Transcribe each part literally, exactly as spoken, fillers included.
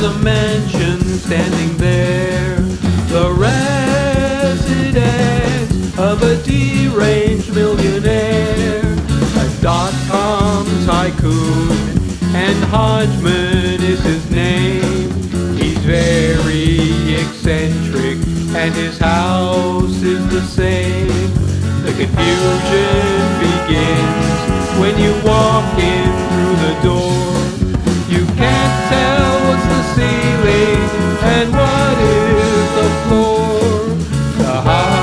a mansion standing there, the residence of a deranged millionaire, a dot-com tycoon, and Hodgman is his name. He's very eccentric, and his house is the same. The confusion begins when you walk in through the door. You can't tell what's the ceiling and what is the floor. The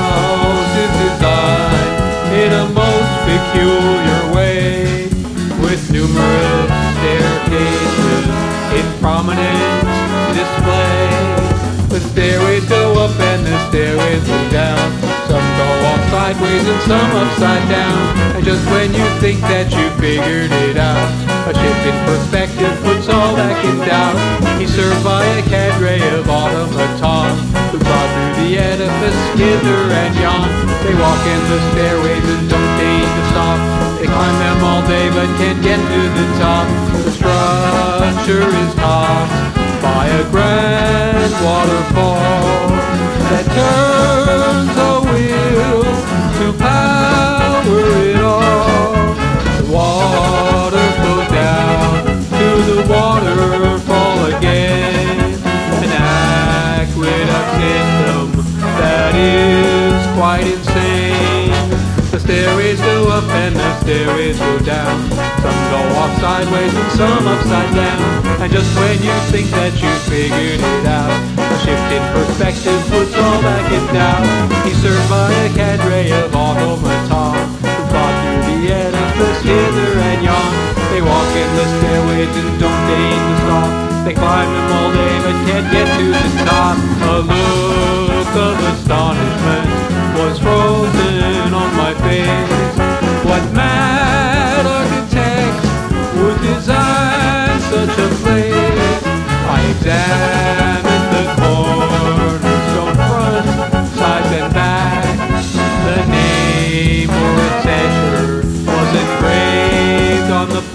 house is designed in a most peculiar way, with numerous staircases in prominent display. The stairways go up and the stairways go down. Some go all sideways and some upside down. And just when you think that you figured it out, a shift in perspective puts all back in doubt. He's served by a cadre of automatons who claw through the edifice hither and yon. They walk in the stairways and don't deign to stop. They climb them all day but can't get to the top. The structure is topped by a grand waterfall that turns a wheel to power it all. The water flows down to the waterfall again, an aqueduct system that is quite insane. The stairways go up and the stairways go down. Some go off sideways and some upside down. And just when you think that you figured it out, a shift in perspective puts all back in doubt. He's served by a cadre of automatons who fought through the edifice hither and yon. They walk in the stairways and don't deign to stop. They climb them all day but can't get to the top. A look of astonishment was frozen on my face. What mad architect would design such a place? I examined the cornerstone front, sides and back. The name or a treasure was engraved on the